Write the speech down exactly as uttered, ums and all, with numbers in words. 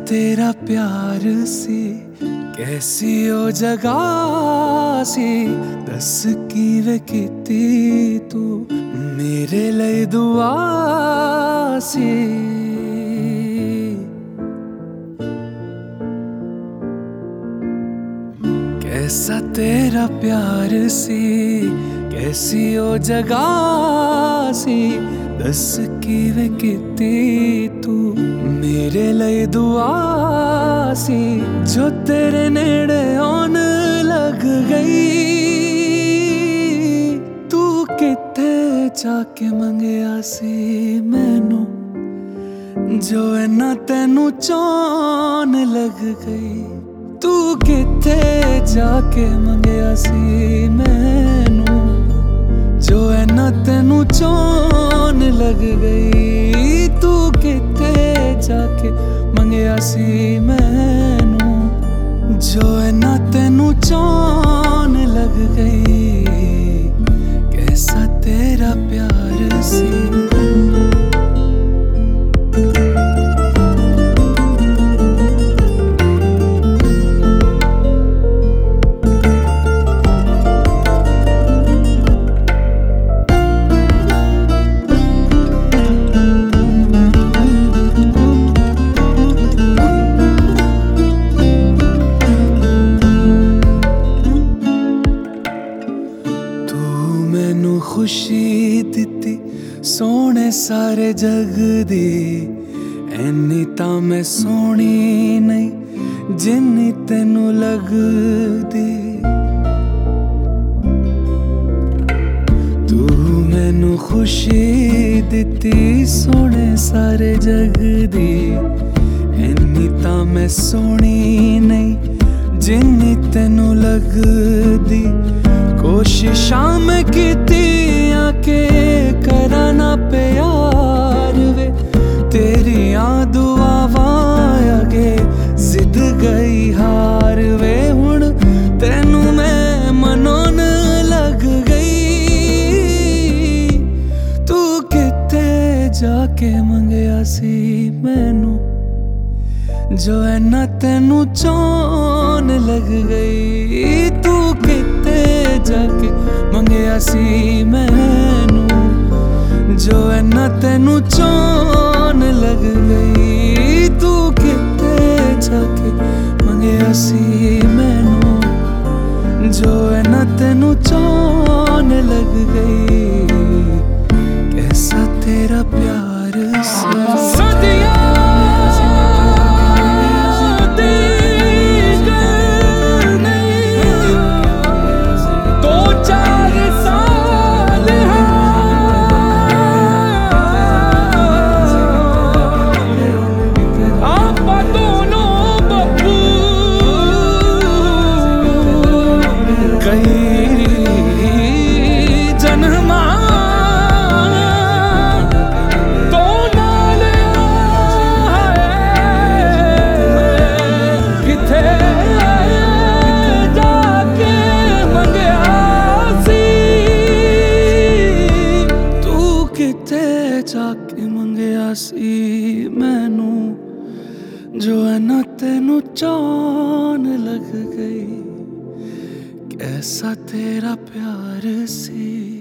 तेरा प्यार सी कैसी ओ जगह सी दस किवे कीती तू मेरे लिए दुआ सी। कैसा तेरा प्यार सी कैसी ओ जगह सी दस किवे कीती तू मेरे लिए दुआ सी। जो तेरे नेड़े आन लग गई तू किथे जाके मंगया सी मैनू जो इन्ना तेनू चाहन लग गई। तू किथे जाके मंगया सी मैनू जो इन्ना तेनू चाहन लग गई। तू किथे जाके मंगया सी मैनू जो इन्ना तेनू चाहन लग गई। कैसा तेरा प्यार सी। खुशी दिती सोने सारे जग दी ऐनी तां मैं सोनी नहीं जिन्नी तेनू लगदी। तू मैनू खुशी दिती सोने सारे जग दी ऐनी तां मैं सोनी नहीं जिन्नी तेनू लगदी। कोशिशां मैं कीतियां के करा ना प्यार वे तेरियां दुआवां अगे जिद गई हार वे। हुण तेनू मैं मनोन लग गई तू किथे जाके मंगया सी मैनू जो इन्ना तेनू चाहन लग गई। तू किथे जाके मंगया सी मैनू जो इन्ना तेनू चाहन लग गई। तू किथे जाके मंगया सी मैनू जो इन्ना तेनू चाहन लग गई। कैसा तेरा प्यार सी। जाके मंगया सी मैनू जो इन्ना तेनू चाहन लग गई। कैसा तेरा प्यार सी।